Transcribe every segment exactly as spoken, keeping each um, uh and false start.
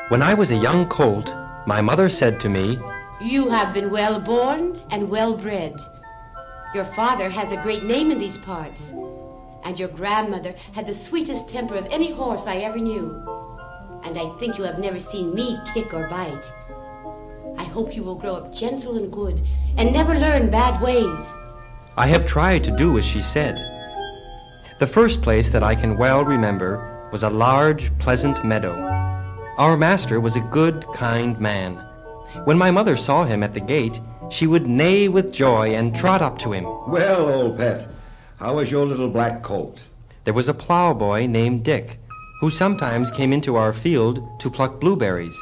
When I was a young colt, my mother said to me, "You have been well born and well bred. Your father has a great name in these parts, and your grandmother had the sweetest temper of any horse I ever knew. And I think you have never seen me kick or bite. I hope you will grow up gentle and good and never learn bad ways." I have tried to do as she said. The first place that I can well remember was a large, pleasant meadow. Our master was a good, kind man. When my mother saw him at the gate, she would neigh with joy and trot up to him. "Well, old pet, how is your little black colt?" There was a plowboy named Dick, who sometimes came into our field to pluck blueberries.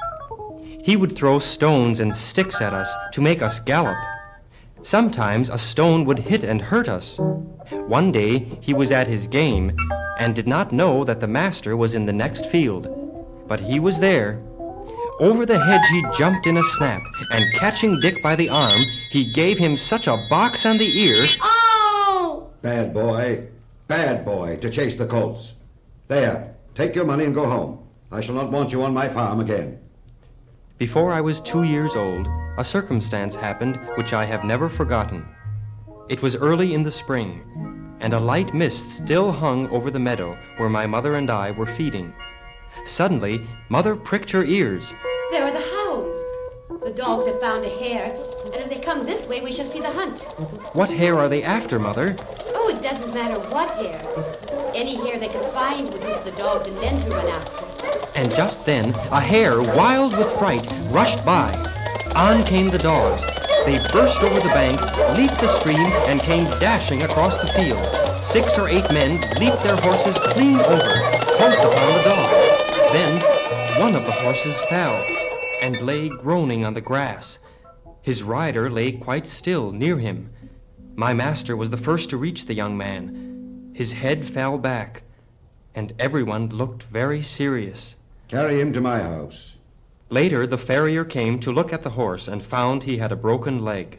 He would throw stones and sticks at us to make us gallop. Sometimes a stone would hit and hurt us. One day he was at his game and did not know that the master was in the next field. But he was there. Over the hedge he jumped in a snap, and catching Dick by the arm, he gave him such a box on the ear. Oh! Bad boy, bad boy, to chase the colts. There, take your money and go home. I shall not want you on my farm again. Before I was two years old, a circumstance happened which I have never forgotten. It was early in the spring, and a light mist still hung over the meadow where my mother and I were feeding. Suddenly, Mother pricked her ears. There are the hounds. The dogs have found a hare, and if they come this way, we shall see the hunt. What hare are they after, Mother? Oh, it doesn't matter what hare. Any hare they can find would do for the dogs and men to run after. And just then, a hare, wild with fright, rushed by. On came the dogs. They burst over the bank, leaped the stream, and came dashing across the field. Six or eight men leaped their horses clean over, close upon the dogs. Then one of the horses fell and lay groaning on the grass. His rider lay quite still near him. My master was the first to reach the young man. His head fell back, and everyone looked very serious. Carry him to my house. Later, the farrier came to look at the horse and found he had a broken leg.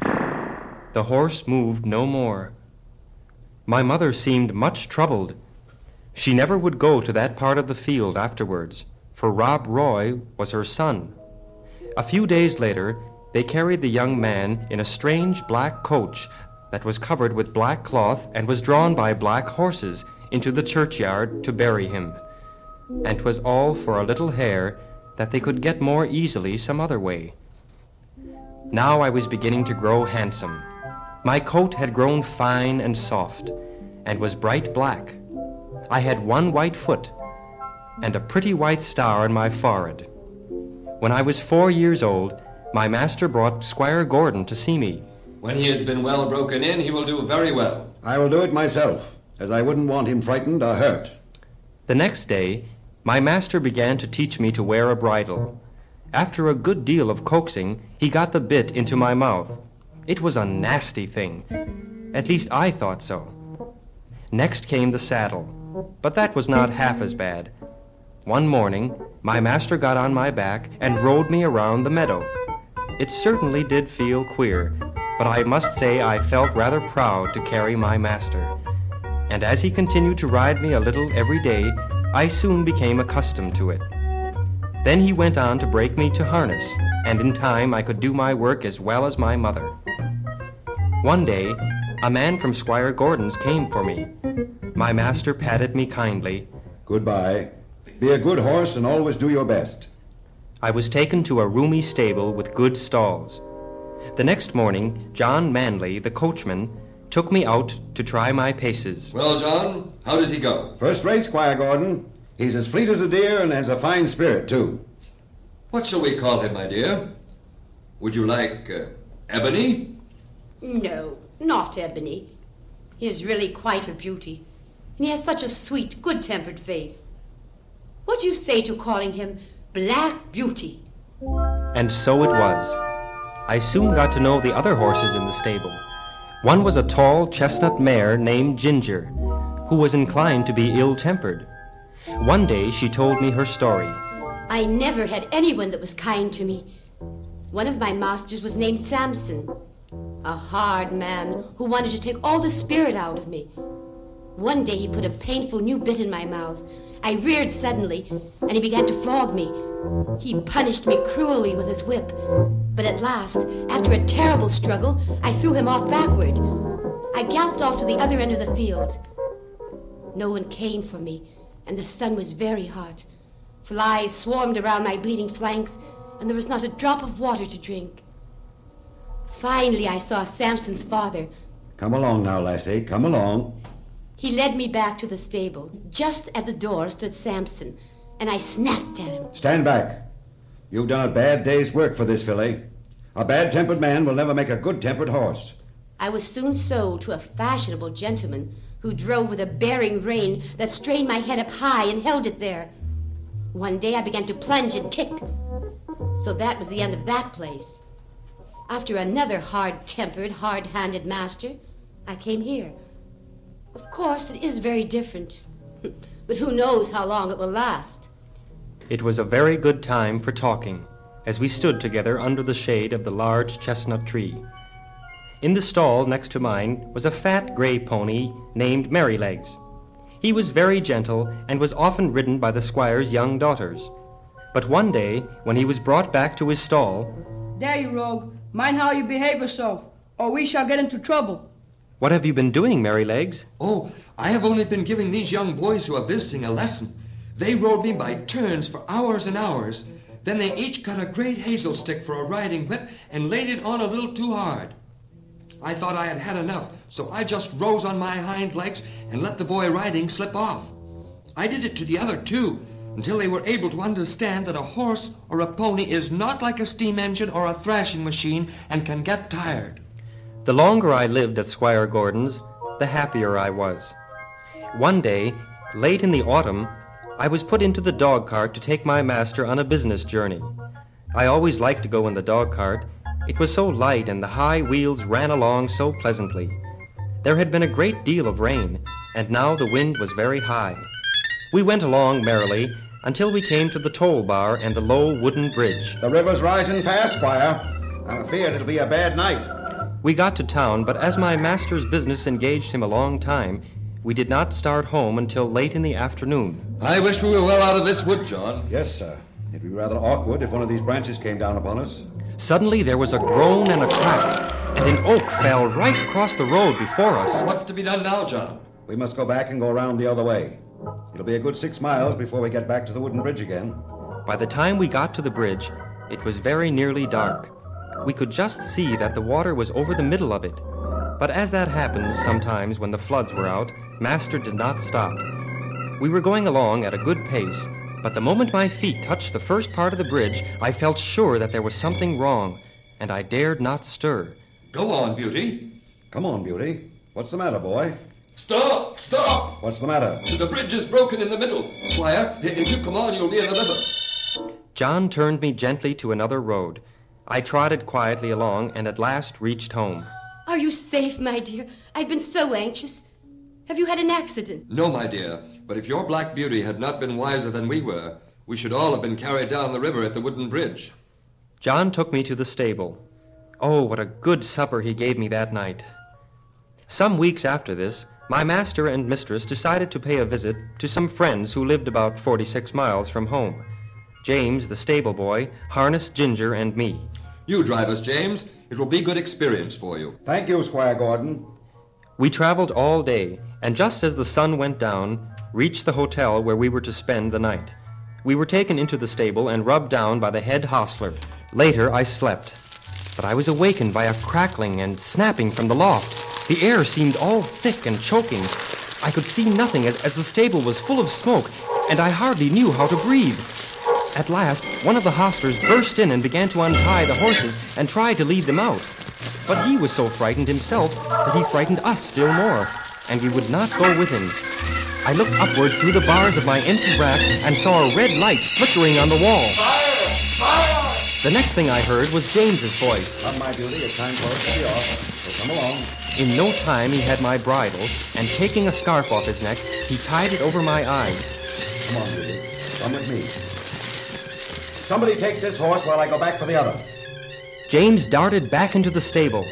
The horse moved no more. My mother seemed much troubled. She never would go to that part of the field afterwards, for Rob Roy was her son. A few days later, they carried the young man in a strange black coach that was covered with black cloth and was drawn by black horses into the churchyard to bury him. And 'twas all for a little hare that they could get more easily some other way. Now I was beginning to grow handsome. My coat had grown fine and soft, and was bright black. I had one white foot, and a pretty white star on my forehead. When I was four years old, my master brought Squire Gordon to see me. "When he has been well broken in, he will do very well." I will do it myself, as I wouldn't want him frightened or hurt. The next day, my master began to teach me to wear a bridle. After a good deal of coaxing, he got the bit into my mouth. It was a nasty thing. At least I thought so. Next came the saddle, but that was not half as bad. One morning, my master got on my back and rode me around the meadow. It certainly did feel queer, but I must say I felt rather proud to carry my master. And as he continued to ride me a little every day, I soon became accustomed to it. Then he went on to break me to harness, and in time I could do my work as well as my mother. One day, a man from Squire Gordon's came for me. My master patted me kindly. Goodbye. Be a good horse and always do your best. I was taken to a roomy stable with good stalls. The next morning, John Manley, the coachman, took me out to try my paces. "Well, John, how does he go?" First rate, Squire Gordon. He's as fleet as a deer and has a fine spirit, too. "What shall we call him, my dear? Would you like uh, Ebony?" No, not Ebony. He is really quite a beauty, and he has such a sweet, good-tempered face. What do you say to calling him Black Beauty? And so it was. I soon got to know the other horses in the stable. One was a tall chestnut mare named Ginger, who was inclined to be ill-tempered. One day she told me her story. I never had anyone that was kind to me. One of my masters was named Samson, a hard man who wanted to take all the spirit out of me. One day he put a painful new bit in my mouth. I reared suddenly, and he began to flog me. He punished me cruelly with his whip, but at last, after a terrible struggle, I threw him off backward. I galloped off to the other end of the field. No one came for me, and the sun was very hot. Flies swarmed around my bleeding flanks, and there was not a drop of water to drink. Finally, I saw Samson's father. Come along now, lassie. Come along. He led me back to the stable. Just at the door stood Samson, and I snapped at him. Stand back. You've done a bad day's work for this filly. A bad-tempered man will never make a good-tempered horse. I was soon sold to a fashionable gentleman who drove with a bearing rein that strained my head up high and held it there. One day I began to plunge and kick. So that was the end of that place. After another hard-tempered, hard-handed master, I came here. Of course, it is very different. But who knows how long it will last? It was a very good time for talking, as we stood together under the shade of the large chestnut tree. In the stall next to mine was a fat gray pony named Merrylegs. He was very gentle and was often ridden by the squire's young daughters. But one day, when he was brought back to his stall... There, you rogue. Mind how you behave yourself, or we shall get into trouble. What have you been doing, Merrylegs? Oh, I have only been giving these young boys who are visiting a lesson. They rode me by turns for hours and hours. Then they each got a great hazel stick for a riding whip and laid it on a little too hard. I thought I had had enough, so I just rose on my hind legs and let the boy riding slip off. I did it to the other two, until they were able to understand that a horse or a pony is not like a steam engine or a thrashing machine and can get tired. The longer I lived at Squire Gordon's, the happier I was. One day, late in the autumn, I was put into the dog cart to take my master on a business journey. I always liked to go in the dog cart. It was so light and the high wheels ran along so pleasantly. There had been a great deal of rain, and now the wind was very high. We went along merrily until we came to the toll bar and the low wooden bridge. The river's rising fast, Squire. I'm afeard it'll be a bad night. We got to town, but as my master's business engaged him a long time, we did not start home until late in the afternoon. I wish we were well out of this wood, John. Yes, sir. It'd be rather awkward if one of these branches came down upon us. Suddenly there was a groan and a crack, and an oak fell right across the road before us. What's to be done now, John? We must go back and go around the other way. It'll be a good six miles before we get back to the wooden bridge again. By the time we got to the bridge, it was very nearly dark. We could just see that the water was over the middle of it. But as that happens sometimes when the floods were out, Master did not stop. We were going along at a good pace, but the moment my feet touched the first part of the bridge, I felt sure that there was something wrong, and I dared not stir. Go on, Beauty. Come on, Beauty. What's the matter, boy? Stop! Stop! What's the matter? The bridge is broken in the middle. Squire, if you come on, you'll be in the river. John turned me gently to another road. I trotted quietly along and at last reached home. Are you safe, my dear? I've been so anxious. Have you had an accident? No, my dear, but if your Black Beauty had not been wiser than we were, we should all have been carried down the river at the wooden bridge. John took me to the stable. Oh, what a good supper he gave me that night. Some weeks after this, my master and mistress decided to pay a visit to some friends who lived about forty-six miles from home. James, the stable boy, harnessed Ginger and me. You drive us, James. It will be good experience for you. Thank you, Squire Gordon. We traveled all day, and just as the sun went down, reached the hotel where we were to spend the night. We were taken into the stable and rubbed down by the head hostler. Later, I slept, but I was awakened by a crackling and snapping from the loft. The air seemed all thick and choking. I could see nothing as, as the stable was full of smoke, and I hardly knew how to breathe. At last, one of the hostlers burst in and began to untie the horses and try to lead them out. But he was so frightened himself that he frightened us still more, and we would not go with him. I looked upward through the bars of my empty rack and saw a red light flickering on the wall. Fire! Fire! The next thing I heard was James's voice. Come, my Beauty, it's time for us to be off. So come along. In no time, he had my bridle, and taking a scarf off his neck, he tied it over my eyes. Come on, Beauty. Come with me. Somebody take this horse while I go back for the other. James darted back into the stable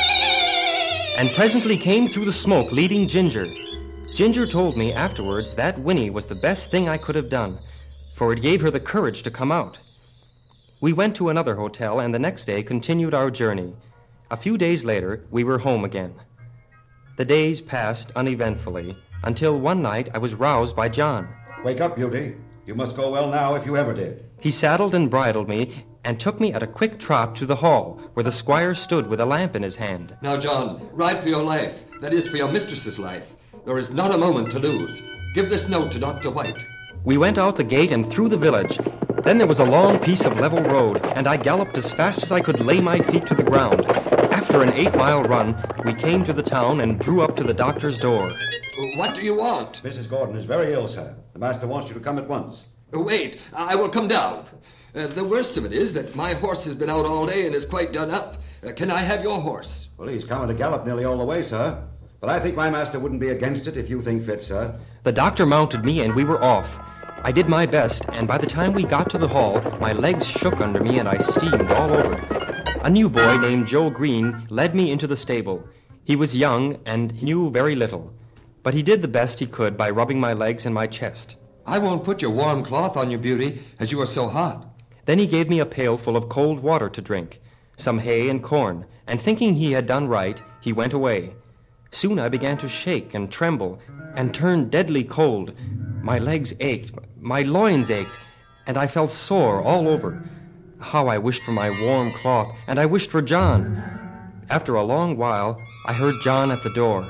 and presently came through the smoke leading Ginger. Ginger told me afterwards that whinny was the best thing I could have done. for it gave her the courage to come out. We went to another hotel and the next day continued our journey. A few days later, we were home again. The days passed uneventfully until one night I was roused by John. Wake up, Beauty. You must go well now if you ever did. He saddled and bridled me and took me at a quick trot to the hall where the squire stood with a lamp in his hand. Now, John, ride for your life. That is, for your mistress's life. There is not a moment to lose. Give this note to Doctor White. We went out the gate and through the village. Then there was a long piece of level road, and I galloped as fast as I could lay my feet to the ground. After an eight-mile run, we came to the town and drew up to the doctor's door. What do you want? Missus Gordon is very ill, sir. The master wants you to come at once. Wait, I will come down. Uh, the worst of it is that my horse has been out all day and is quite done up. Uh, can I have your horse? Well, he's come at a gallop nearly all the way, sir. But I think my master wouldn't be against it if you think fit, sir. The doctor mounted me, and we were off. I did my best, and by the time we got to the hall, my legs shook under me and I steamed all over. A new boy named Joe Green led me into the stable. He was young and he knew very little, but he did the best he could by rubbing my legs and my chest. I won't put your warm cloth on you, Beauty, as you are so hot. Then he gave me a pail full of cold water to drink, some hay and corn, and thinking he had done right, he went away. Soon I began to shake and tremble and turn deadly cold. My legs ached, my loins ached, and I felt sore all over. How I wished for my warm cloth, and I wished for John. After a long while, I heard John at the door.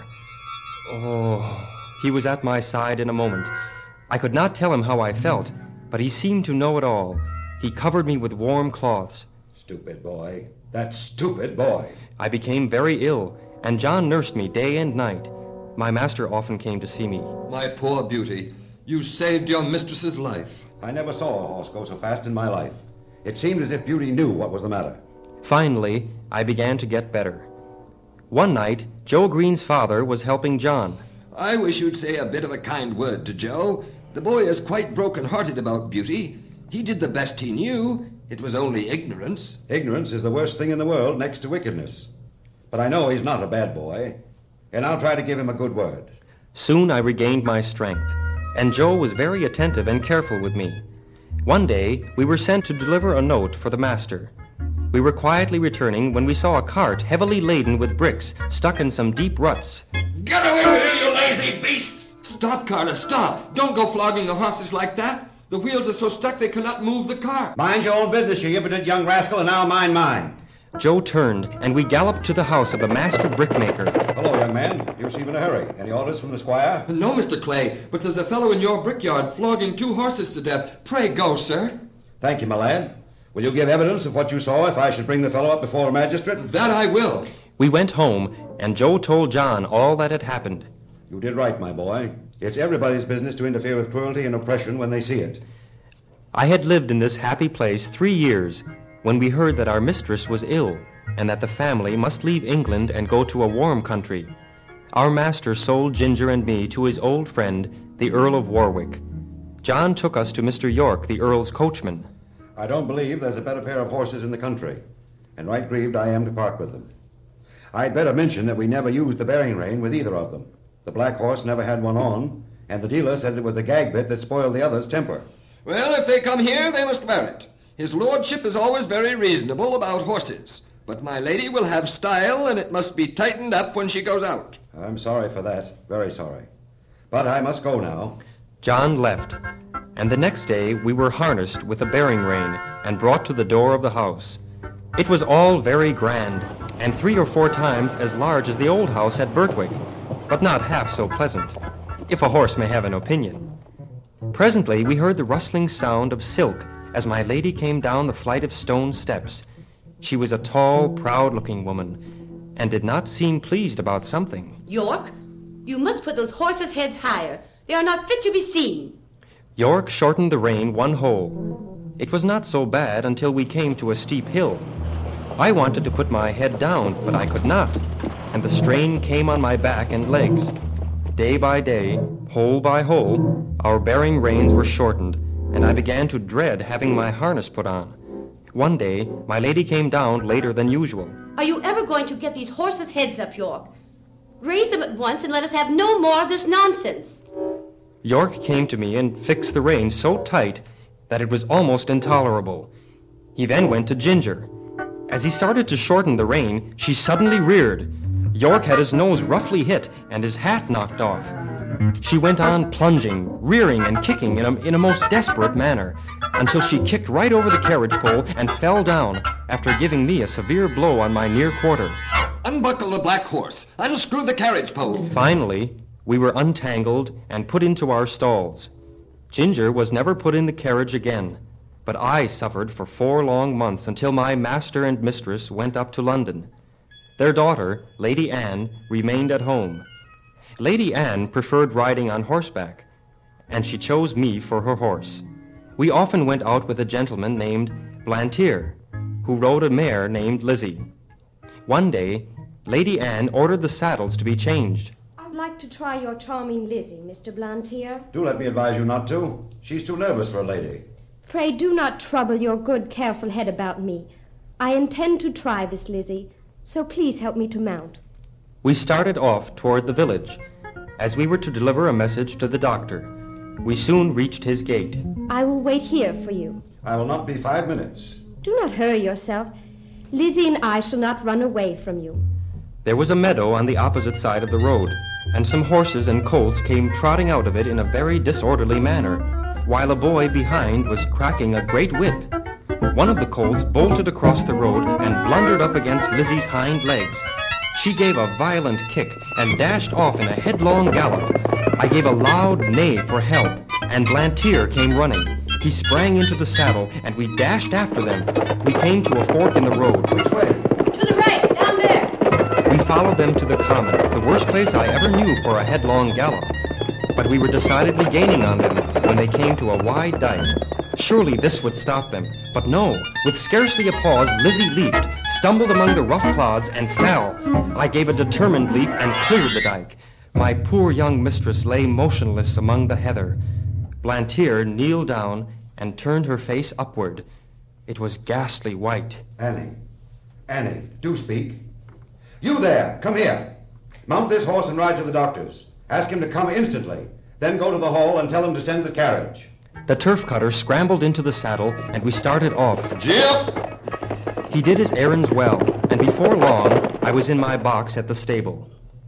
Oh, he was at my side in a moment. I could not tell him how I felt, but he seemed to know it all. He covered me with warm cloths. Stupid boy. That stupid boy. I became very ill, and John nursed me day and night. My master often came to see me. My poor Beauty, you saved your mistress's life. I never saw a horse go so fast in my life. It seemed as if Beauty knew what was the matter. Finally, I began to get better. One night, Joe Green's father was helping John. I wish you'd say a bit of a kind word to Joe. The boy is quite broken-hearted about Beauty. He did the best he knew. It was only ignorance. Ignorance is the worst thing in the world next to wickedness. But I know he's not a bad boy, and I'll try to give him a good word. Soon I regained my strength, and Joe was very attentive and careful with me. One day, we were sent to deliver a note for the master. We were quietly returning when we saw a cart heavily laden with bricks stuck in some deep ruts. Get away with you, you lazy beast! Stop, Carter, stop! Don't go flogging the horses like that. The wheels are so stuck they cannot move the cart. Mind your own business, you impotent young rascal, and I'll mind mine. Joe turned, and we galloped to the house of the master brickmaker. Hello, young man. You seem in a hurry. Any orders from the squire? No, Mister Clay, but there's a fellow in your brickyard flogging two horses to death. Pray go, sir. Thank you, my lad. Will you give evidence of what you saw if I should bring the fellow up before a magistrate? That I will. We went home, and Joe told John all that had happened. You did right, my boy. It's everybody's business to interfere with cruelty and oppression when they see it. I had lived in this happy place three years when we heard that our mistress was ill and that the family must leave England and go to a warm country. Our master sold Ginger and me to his old friend, the Earl of Warwick. John took us to Mister York, the Earl's coachman. I don't believe there's a better pair of horses in the country, and right grieved I am to part with them. I'd better mention that we never used the bearing rein with either of them. The black horse never had one on, and the dealer said it was the gag bit that spoiled the other's temper. Well, if they come here, they must bear it. His lordship is always very reasonable about horses. But my lady will have style, and it must be tightened up when she goes out. I'm sorry for that, very sorry. But I must go now. John left, and the next day we were harnessed with a bearing rein and brought to the door of the house. It was all very grand, and three or four times as large as the old house at Birtwick, but not half so pleasant, if a horse may have an opinion. Presently we heard the rustling sound of silk as my lady came down the flight of stone steps. She was a tall, proud-looking woman, and did not seem pleased about something. York, you must put those horses' heads higher. They are not fit to be seen. York shortened the rein one hole. It was not so bad until we came to a steep hill. I wanted to put my head down, but I could not, and the strain came on my back and legs. Day by day, hole by hole, our bearing reins were shortened, and I began to dread having my harness put on. One day, my lady came down later than usual. Are you ever going to get these horses' heads up, York? Raise them at once and let us have no more of this nonsense. York came to me and fixed the reins so tight that it was almost intolerable. He then went to Ginger. As he started to shorten the rein, she suddenly reared. York had his nose roughly hit and his hat knocked off. She went on plunging, rearing, and kicking in a, in a most desperate manner, until she kicked right over the carriage pole and fell down, after giving me a severe blow on my near quarter. Unbuckle the black horse. Unscrew the carriage pole. Finally, we were untangled and put into our stalls. Ginger was never put in the carriage again, but I suffered for four long months until my master and mistress went up to London. Their daughter, Lady Anne, remained at home. Lady Anne preferred riding on horseback, and she chose me for her horse. We often went out with a gentleman named Blantyre, who rode a mare named Lizzie. One day, Lady Anne ordered the saddles to be changed. I'd like to try your charming Lizzie, Mister Blantyre. Do let me advise you not to. She's too nervous for a lady. Pray do not trouble your good, careful head about me. I intend to try this Lizzie, so please help me to mount. We started off toward the village, as we were to deliver a message to the doctor. We soon reached his gate. I will wait here for you. I will not be five minutes. Do not hurry yourself. Lizzie and I shall not run away from you. There was a meadow on the opposite side of the road, and some horses and colts came trotting out of it in a very disorderly manner, while a boy behind was cracking a great whip. One of the colts bolted across the road and blundered up against Lizzie's hind legs. She gave a violent kick and dashed off in a headlong gallop. I gave a loud neigh for help, and Blantyre came running. He sprang into the saddle, and we dashed after them. We came to a fork in the road. Which way? To the right, down there. We followed them to the common, the worst place I ever knew for a headlong gallop. But we were decidedly gaining on them when they came to a wide dike. Surely this would stop them. But no, with scarcely a pause, Lizzie leaped, stumbled among the rough clods, and fell. I gave a determined leap and cleared the dike. My poor young mistress lay motionless among the heather. Blantyre kneeled down and turned her face upward. It was ghastly white. Annie. Annie, do speak. You there, come here. Mount this horse and ride to the doctor's. Ask him to come instantly. Then go to the hall and tell him to send the carriage. The turf cutter scrambled into the saddle, and we started off. Jip! He did his errands well, and before long, I was in my box at the stable.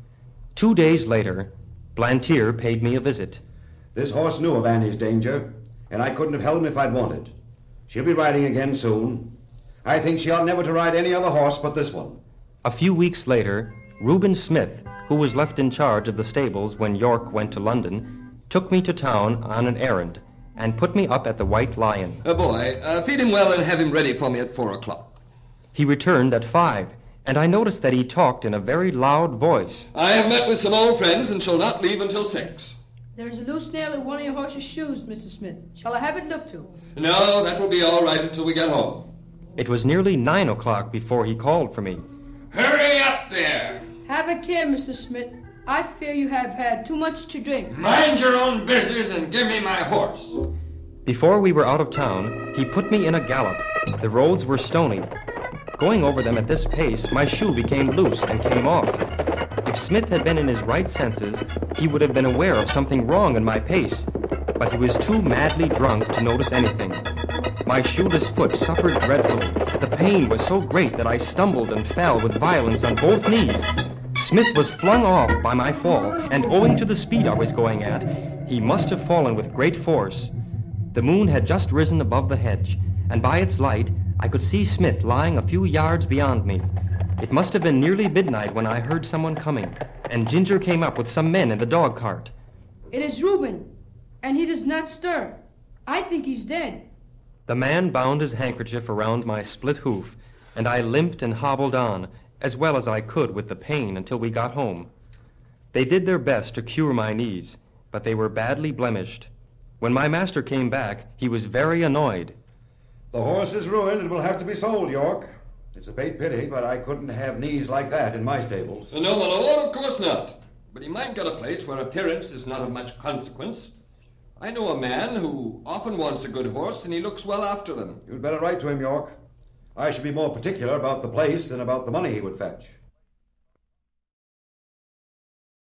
Two days later, Blantyre paid me a visit. This horse knew of Annie's danger, and I couldn't have held him if I'd wanted. She'll be riding again soon. I think she ought never to ride any other horse but this one. A few weeks later, Reuben Smith, who was left in charge of the stables when York went to London, took me to town on an errand and put me up at the White Lion. Uh, boy, uh, feed him well and have him ready for me at four o'clock. He returned at five, and I noticed that he talked in a very loud voice. I have met with some old friends and shall not leave until six. There's a loose nail in one of your horse's shoes, Mister Smith. Shall I have it looked to? No, that will be all right until we get home. It was nearly nine o'clock before he called for me. Hurry up there! Have a care, Mister Smith. I fear you have had too much to drink. Mind your own business and give me my horse. Before we were out of town, he put me in a gallop. The roads were stony. Going over them at this pace, my shoe became loose and came off. If Smith had been in his right senses, he would have been aware of something wrong in my pace, but he was too madly drunk to notice anything. My shoeless foot suffered dreadfully. The pain was so great that I stumbled and fell with violence on both knees. Smith was flung off by my fall, and owing to the speed I was going at, he must have fallen with great force. The moon had just risen above the hedge, and by its light, I could see Smith lying a few yards beyond me. It must have been nearly midnight when I heard someone coming, and Ginger came up with some men in the dog cart. It is Reuben, and he does not stir. I think he's dead. The man bound his handkerchief around my split hoof, and I limped and hobbled on, as well as I could with the pain until we got home. They did their best to cure my knees, but they were badly blemished. When my master came back, he was very annoyed. The horse is ruined and will have to be sold, York. It's a great pity, but I couldn't have knees like that in my stables. No, my lord, of course not. But he might get a place where appearance is not of much consequence. I know a man who often wants a good horse, and he looks well after them. You'd better write to him, York. I should be more particular about the place than about the money he would fetch.